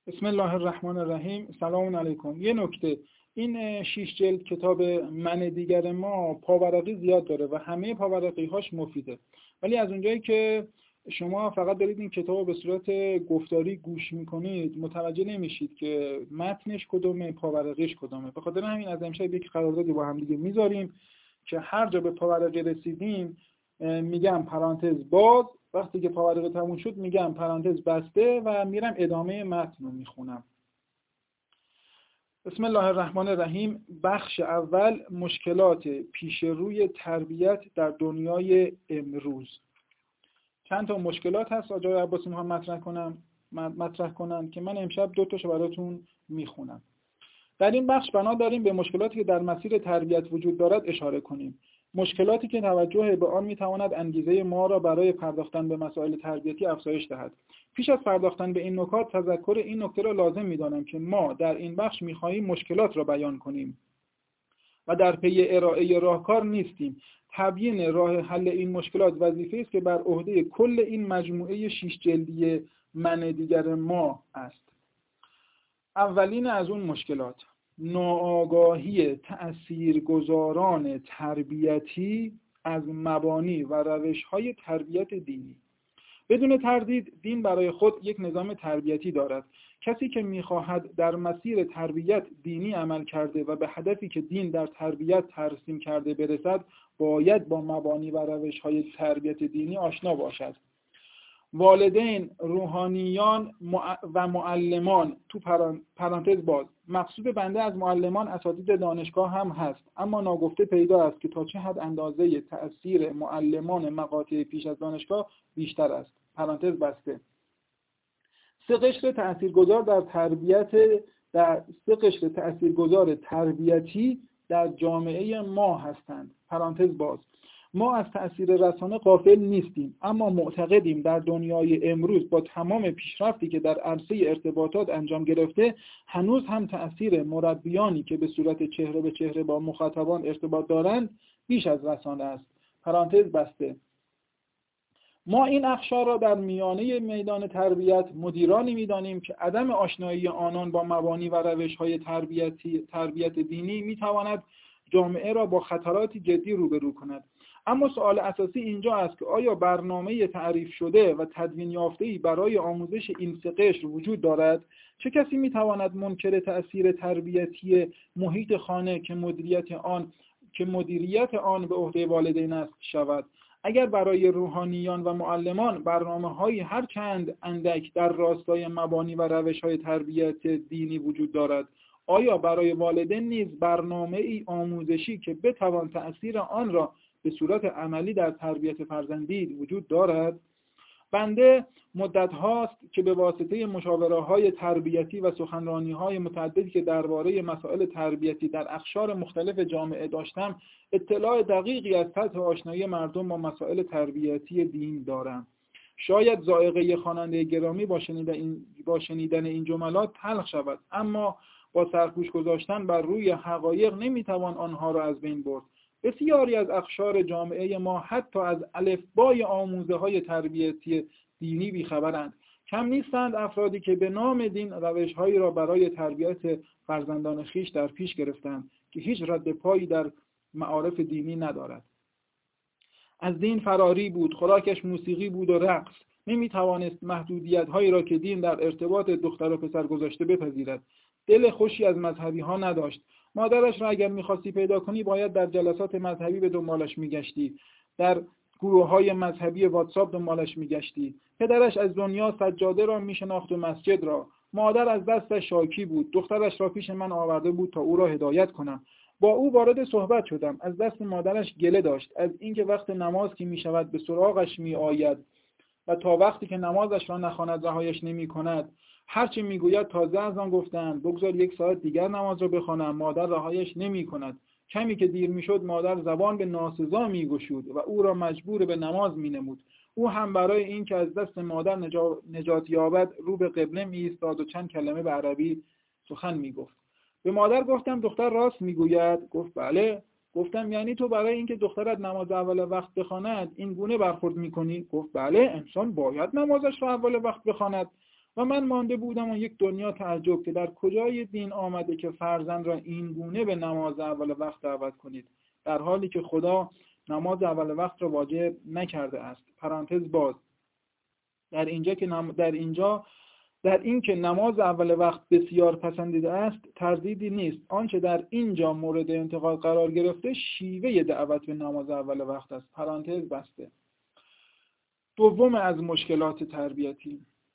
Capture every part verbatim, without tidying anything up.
بسم الله الرحمن الرحیم. سلام علیکم. یه نکته، این شیش جلد کتاب من دیگر ما پاورقی زیاد داره و همه پاورقی هاش مفیده، ولی از اونجایی که شما فقط دارید این کتاب رو به صورت گفتاری گوش میکنید متوجه نمیشید که متنش کدومه، پاورقیش کدومه. به خاطر همین از امشب یک قراردادی با هم دیگه میذاریم که هر جا به پاورقی رسیدیم میگم پرانتز باز، وقتی که پاورقی تموم شد میگم پرانتز بسته و میرم ادامه متن رو میخونم. بسم الله الرحمن الرحیم. بخش اول، مشکلات پیش روی تربیت در دنیای امروز. چند تا مشکلات هست آقای عباسی میخوام مطرح کنم مطرح کنم که من امشب دو تاشو براتون میخونم. در این بخش بنا داریم به مشکلاتی که در مسیر تربیت وجود دارد اشاره کنیم. مشکلاتی که توجه به آن میتواند انگیزه ما را برای پرداختن به مسائل تربیتی افزایش دهد. پیش از پرداختن به این نکات تذکر این نکته را لازم می‌دانم که ما در این بخش می‌خواهیم مشکلات را بیان کنیم و در پی ارائه راهکار نیستیم. تبیین راه حل این مشکلات وظیفه‌ای است که بر عهده کل این مجموعه شش جلدی من دیگر ما است. اولین از اون مشکلات، ناآگاهی تأثیرگذاران تربیتی از مبانی و روش‌های تربیت دینی. بدون تردید دین برای خود یک نظام تربیتی دارد. کسی که می‌خواهد در مسیر تربیت دینی عمل کرده و به هدفی که دین در تربیت ترسیم کرده برسد، باید با مبانی و روش‌های تربیت دینی آشنا باشد. والدین، روحانیان و معلمان، تو پرانتز باز، مقصود بنده از معلمان اساتید دانشگاه هم هست، اما ناگفته پیدا است که تا چه حد اندازه تأثیر معلمان مقاطع پیش از دانشگاه بیشتر است. پرانتز بسته. سه قشر تأثیرگذار در تربیت در سه قشر تأثیرگذار تربیتی در جامعه ما هستند. پرانتز باز. ما از تأثیر رسانه غافل نیستیم، اما معتقدیم در دنیای امروز با تمام پیشرفتی که در عرصه ارتباطات انجام گرفته، هنوز هم تأثیر مربیانی که به صورت چهره به چهره با مخاطبان ارتباط دارند بیش از رسانه است. پرانتز بسته. ما این اقشار را در میانه میدان تربیت مدیرانی می‌دانیم که عدم آشنایی آنان با مبانی و روش‌های تربیتی تربیت دینی می‌تواند جامعه را با خطراتی جدی روبرو کند. اما سوال اساسی اینجا است که آیا برنامه تعریف شده و تدوین یافته‌ای برای آموزش این سه قشر وجود دارد؟ چه کسی می‌تواند منکر تأثیر تربیتی محیط خانه که مدیریت آن که مدیریت آن به عهده والدین است شود؟ اگر برای روحانیان و معلمان برنامه‌های هر چند اندک در راستای مبانی و روش‌های تربیت دینی وجود دارد، آیا برای والدین نیز برنامه‌ای آموزشی که بتوان تأثیر آن را به صورت عملی در تربیت فرزندی وجود دارد؟ بنده مدت هاست که به واسطه مشاوره‌های تربیتی و سخنرانی‌های متعددی که درباره مسائل تربیتی در اقشار مختلف جامعه داشتم، اطلاع دقیقی از سطح آشنایی مردم با مسائل تربیتی دین دارم. شاید ذائقه خواننده گرامی با شنیدن این با شنیدن این جملات تلخ شود، اما با سرپوش گذاشتن بر روی حقایق نمیتوان آنها را از بین برد. بسیاری از اقشار جامعه ما حتی از الفبای آموزه‌های تربیتی دینی بیخبرند. کم نیستند افرادی که به نام دین روش‌هایی را برای تربیت فرزندان خویش در پیش گرفتند که هیچ رد پایی در معارف دینی ندارد. از دین فراری بود، خوراکش موسیقی بود و رقص. نمی‌توانست محدودیت‌هایی را که دین در ارتباط دختر و پسر گذاشته بپذیرد. دل خوشی از مذهبی‌ها نداشت. مادرش را اگر می‌خواستی پیدا کنی باید در جلسات مذهبی به دنبالش می‌گشتی، در گروه‌های مذهبی واتساپ دنبالش می‌گشتی. پدرش از دنیا سجاده را می‌شناخت و مسجد را. مادر از دستش شاکی بود. دخترش را پیش من آورده بود تا او را هدایت کنم. با او وارد صحبت شدم. از دست مادرش گله داشت از اینکه وقت نماز که می‌شود به سراغش می‌آید و تا وقتی که نمازش را نخواند رهایش نمی‌کند. هرچی میگوید تازه از آن گفتند بگذار یک ساعت دیگر نماز را بخوانم، مادر رهایش نمی کند. کمی که دیر میشد مادر زبان به ناسزا میگشود و او را مجبور به نماز مینمود. او هم برای این که از دست مادر نجات یابد رو به قبله می ایستاد و چند کلمه به عربی سخن میگفت. به مادر گفتم دختر راست میگوید؟ گفت بله. گفتم یعنی تو برای اینکه دخترت نماز اول وقت بخواند این گونه برخورد میکنی؟ گفت بله، انسان باید نمازش را اول وقت بخواند. و من مانده بودم و یک دنیا تعجب که در کجای دین آمده که فرزند را این گونه به نماز اول وقت دعوت کنید، در حالی که خدا نماز اول وقت را واجب نکرده است. پرانتز باز. در اینجا که نم... در اینجا در این که نماز اول وقت بسیار پسندیده است تردیدی نیست. آنچه در اینجا مورد انتقاد قرار گرفته شیوه دعوت به نماز اول وقت است. پرانتز بسته. دوم از مشکلات تربیتی،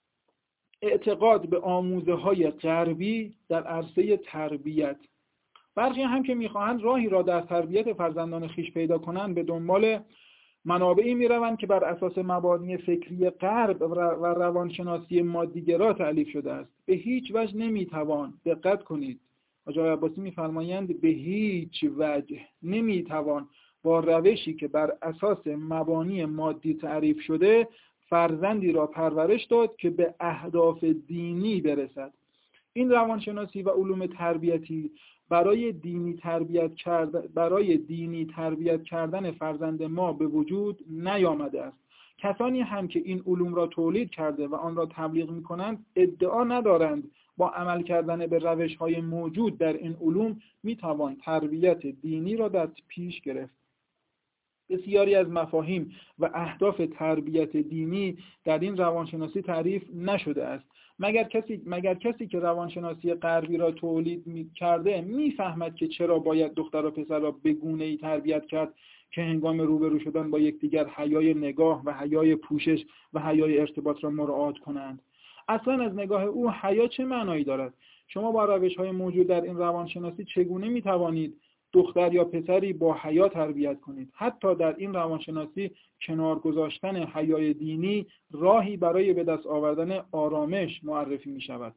اعتقاد به آموزه های غربی در عرصه تربیت. برخی هم که میخواهند راهی را در تربیت فرزندان خیش پیدا کنند به دنبال منابعی میروند که بر اساس مبانی فکری غرب و روانشناسی مادیگرا تألیف شده است. به هیچ وجه نمیتوان، دقت کنید، آقای عباسی میفرمایند به هیچ وجه نمیتوان با روشی که بر اساس مبانی مادی تعریف شده فرزندی را پرورش داد که به اهداف دینی برسد. این روانشناسی و علوم تربیتی برای دینی تربیت کرد برای دینی تربیت کردن فرزند ما به وجود نیامده است. کسانی هم که این علوم را تولید کرده و آن را تبلیغ می‌کنند ادعا ندارند با عمل کردن به روش‌های موجود در این علوم می‌توان تربیت دینی را در پیش گرفت. بسیاری از مفاهیم و اهداف تربیت دینی در این روانشناسی تعریف نشده است. مگر کسی مگر کسی که روانشناسی غربی را تولید می کرده میفهمد که چرا باید دختر و پسر را به گونه‌ای تربیت کرد که هنگام روبرو شدن با یکدیگر حیای نگاه و حیای پوشش و حیای ارتباط را مراعات کنند. اصلا از نگاه او حیا چه معنایی دارد؟ شما با روش‌های موجود در این روانشناسی چگونه می‌توانید دختر یا پسری با حیا تربیت کنید؟ حتی در این روانشناسی کنار گذاشتن حیای دینی راهی برای به دست آوردن آرامش معرفی می شود.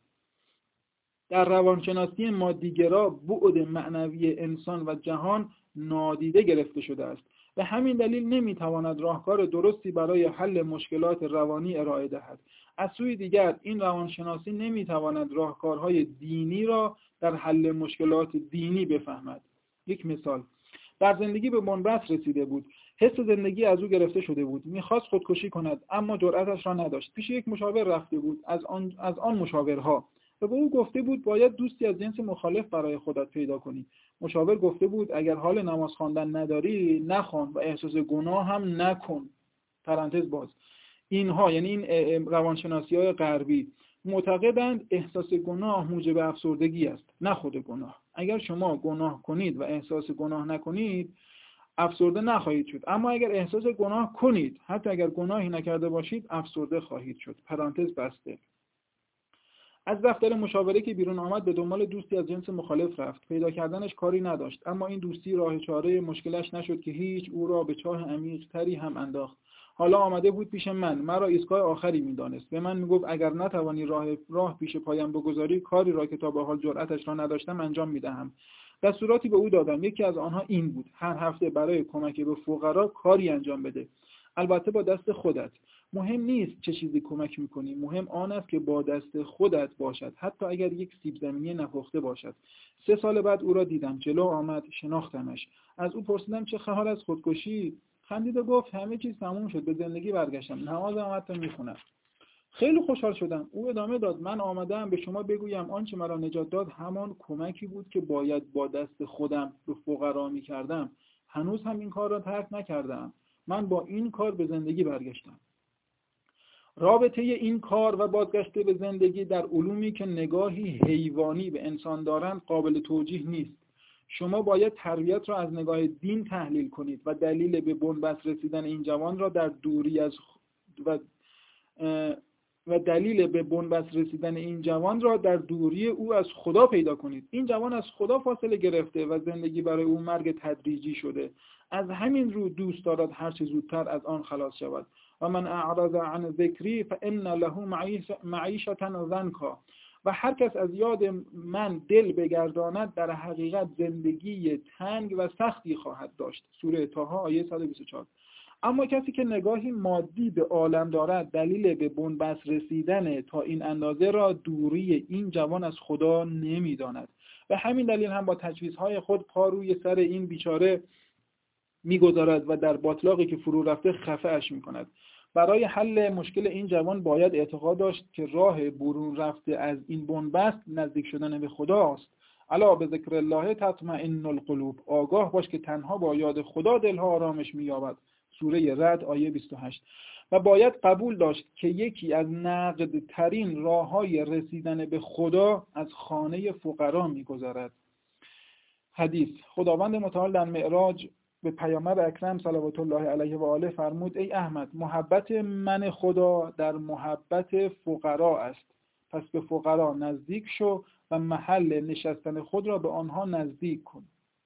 در روانشناسی مادیگرا بعد معنوی انسان و جهان نادیده گرفته شده است. به همین دلیل نمی تواند راهکار درستی برای حل مشکلات روانی ارائه دهد. از سوی دیگر این روانشناسی نمی تواند راهکارهای دینی را در حل مشکلات دینی بفهمد. یک مثال، در زندگی به بنبست رسیده بود، حس زندگی از او گرفته شده بود، میخواست خودکشی کند اما جرأتش را نداشت. پیش یک مشاور رفته بود از آن از آن مشاورها و به او گفته بود باید دوستی از جنس مخالف برای خودت پیدا کنی. مشاور گفته بود اگر حال نماز خواندن نداری نخوان و احساس گناه هم نکن. پرانتز باز. اینها یعنی این روانشناسی‌های غربی معتقدند احساس گناه موجب افسردگی است، نه خود گناه. اگر شما گناه کنید و احساس گناه نکنید افسرده نخواهید شد، اما اگر احساس گناه کنید حتی اگر گناهی نکرده باشید افسرده خواهید شد. پرانتز بسته. از دفتر مشاوره که بیرون آمد به دنبال دوستی از جنس مخالف رفت. پیدا کردنش کاری نداشت، اما این دوستی راه چاره مشکلش نشد که هیچ او را به چاه عمیق تری هم انداخت. حالا آمده بود پیش من، مرا ایستگاه آخری می‌دانست. به من میگفت اگر نتوانی راه راه پیش پایم بگذاری کاری را که تا به حال جرأتش را نداشتم انجام می‌دهم. دستوراتی به او دادم. یکی از آنها این بود: هر هفته برای کمک به فقرا کاری انجام بده. البته با دست خودت. مهم نیست چه چیزی کمک می‌کنی، مهم آن است که با دست خودت باشد، حتی اگر یک سیب زمینی نپخته باشد. سه سال بعد او را دیدم، جلو آمد، شناختمش. از او پرسیدم چه خبر از خودکشی؟ خندید و گفت همه چیز تموم شد، به زندگی برگشتم، نمازم حتی میخونم. خیلی خوشحال شدم. او ادامه داد من آمدم به شما بگویم آنچه مرا نجات داد همان کمکی بود که باید با دست خودم به فقرا میکردم. هنوز هم این کار را ترک نکردم. من با این کار به زندگی برگشتم. رابطه این کار و بازگشت به زندگی در علومی که نگاهی حیوانی به انسان دارند قابل توجیه نیست. شما باید تربیت را از نگاه دین تحلیل کنید و دلیل به بنبست رسیدن این جوان را در دوری از و و دلیل به بنبست رسیدن این جوان را در دوری او از خدا پیدا کنید. این جوان از خدا فاصله گرفته و زندگی برای او مرگ تدریجی شده. از همین رو دوست دارد هر چه زودتر از آن خلاص شود. و من اعرض عن ذکری فان له معیشة ضنکا. و هر کس از یاد من دل بگرداند در حقیقت زندگی تنگ و سختی خواهد داشت. سوره طه آیه صد و بیست و چهار. اما کسی که نگاهی مادی به عالم دارد دلیل به بنبست رسیدن تا این اندازه را دوری این جوان از خدا نمی‌داند. و همین دلیل هم با تجویزهای خود پا روی سر این بیچاره می‌گذارد و در باطلاقی که فرو رفته خفه‌اش می‌کند. برای حل مشکل این جوان باید اعتقاد داشت که راه برون رفته از این بنبست نزدیک شدن به خداست. الا به ذکر الله تطمئن القلوب. آگاه باش که تنها با یاد خدا دلها آرامش می‌یابد. سوره رعد آیه بیست و هشت. و باید قبول داشت که یکی از نقدترین راه‌های رسیدن به خدا از خانه فقرا می‌گذرد. حدیث: خداوند متعال در معراج به پیامبر اکرم صلوات الله علیه و آله فرمود: ای احمد، محبت من خدا در محبت فقرا است، پس به فقرا نزدیک شو و محل نشستن خود را به آنها نزدیک کن.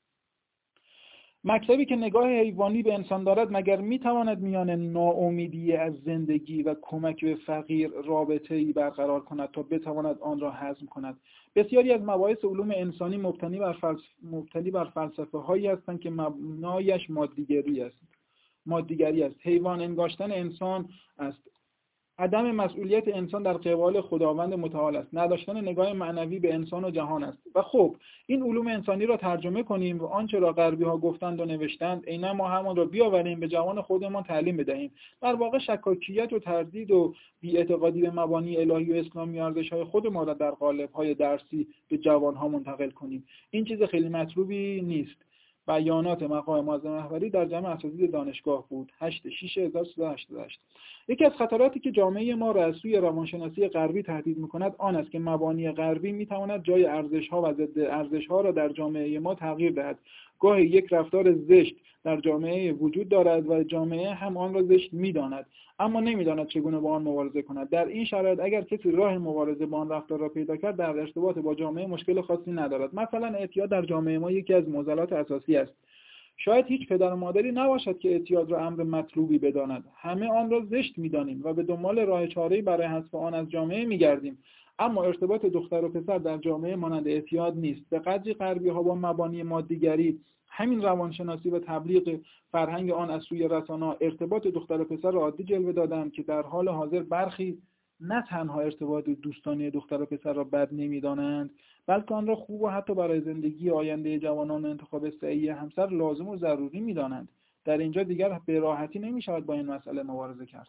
مکتبی که نگاه حیوانی به انسان دارد مگر میتواند میان ناامیدی از زندگی و کمک به فقیر رابطه‌ای برقرار کند تا بتواند آن را هضم کند؟ بسیاری از مباحث علوم انسانی مبتنی بر فلسفه مبتنی بر فلسفه هایی هستند که مبنایش مادیگری است. مادیگری است. حیوان انگاشتن انسان است. عدم مسئولیت انسان در قبال خداوند متعال است. نداشتن نگاه معنوی به انسان و جهان است. و خب این علوم انسانی را ترجمه کنیم و آنچه را غربی ها گفتند و نوشتند عیناً ما همان را بیاوریم به جوان خودمان تعلیم بدهیم. در واقع شکاکیت و تردید و بی‌اعتقادی به مبانی الهی و اسلامی و ارزش‌های خود ما را در قالب‌های درسی به جوان‌ها منتقل کنیم. این چیز خیلی مطلوبی نیست. بیانات مقام معظم رهبری در جمع اساتید دانشگاه بود. هشت شش هزار و سیصد و هشتاد و هشت. یکی از خطراتی که جامعه ما را از سوی روانشناسی غربی تهدید می‌کند آن است که مبانی غربی می‌تواند جای ارزش‌ها و ضد ارزش‌ها را در جامعه ما تغییر دهد. گاهی یک رفتار زشت در جامعه وجود دارد و جامعه هم آن را زشت می‌داند، اما نمی‌داند چگونه با آن مبارزه کند. در این شرایط اگر کسی راه مبارزه با آن رفتار را پیدا کرد، در ارتباط با جامعه مشکل خاصی ندارد. مثلا اعتیاد در جامعه ما یکی از معضلات اساسی است. شاید هیچ پدر و مادری نباشد که اعتیاد را امر مطلوبی بداند. همه آن را زشت می‌دانیم و به دنبال راه چاره‌ای برای حذف آن از جامعه می‌گردیم. اما ارتباط دختر و پسر در جامعه مانند اعتیاد نیست. به قدری غربی‌ها با مبانی مادیگری، همین روانشناسی و تبلیغ فرهنگ آن از سوی رسانه‌ها ارتباط دختر و پسر را عادی جلوه دادند که در حال حاضر برخی نه تنها ارتباط دوستانه دختر و پسر را بد نمی‌دانند، بلکه آن را خوب و حتی برای زندگی آینده جوانان و انتخاب صحیح همسر لازم و ضروری می‌دانند. در اینجا دیگر به راحتی نمی‌شود با این مسئله مبارزه کرد.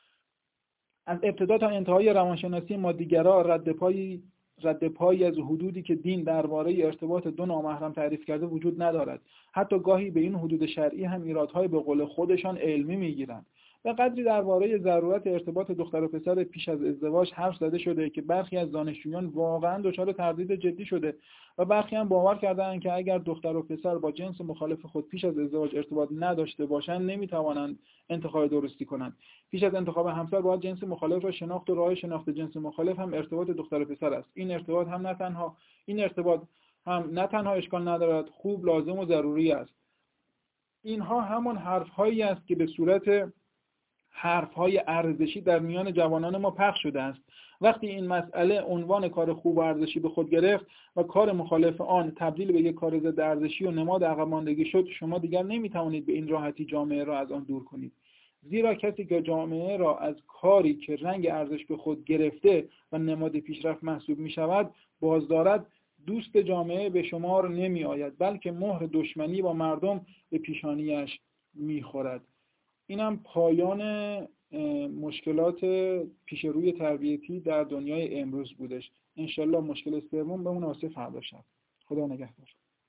از ابتدا تا انتهای روانشناسی مادیگرا رد پایی رد پایی از حدودی که دین درباره ارتباط دو نامحرم تعریف کرده وجود ندارد. حتی گاهی به این حدود شرعی هم ایرادهای به قول خودشان علمی می‌گیرند. به قدری درباره ضرورت ارتباط دختر و پسر پیش از ازدواج حرف زده شده که برخی از دانشجویان واقعا دچار تردید جدی شده و برخی هم باور کردند که اگر دختر و پسر با جنس مخالف خود پیش از ازدواج ارتباط نداشته باشند نمیتوانند انتخاب درستی کنند. پیش از انتخاب همسر باید جنس مخالف را شناخت و راه شناخت جنس مخالف هم ارتباط دختر و پسر است. این ارتباط هم نه تنها این ارتباط هم نه تنها اشکال ندارد، خوب، لازم و ضروری است. اینها همان حرف‌هایی است که به صورت حرف‌های ارزشی در میان جوانان ما پخش شده است. وقتی این مسئله عنوان کار خوب و ارزشی به خود گرفت و کار مخالف آن تبدیل به یک کار ضد ارزشی و نماد عقب ماندگی شد، شما دیگر نمیتوانید به این راحتی جامعه را از آن دور کنید. زیرا کسی که جامعه را از کاری که رنگ ارزش به خود گرفته و نماد پیشرفت محسوب می شود باز دارد، دوست جامعه به شمار نمی آید، بلکه مهر دشمنی با مردم به پیشانیش می خورد. اینم پایان مشکلات پیش روی تربیتی در دنیای امروز بودش. انشالله مشکل سوم بمونه واسه فردا شب. خدا نگهدار.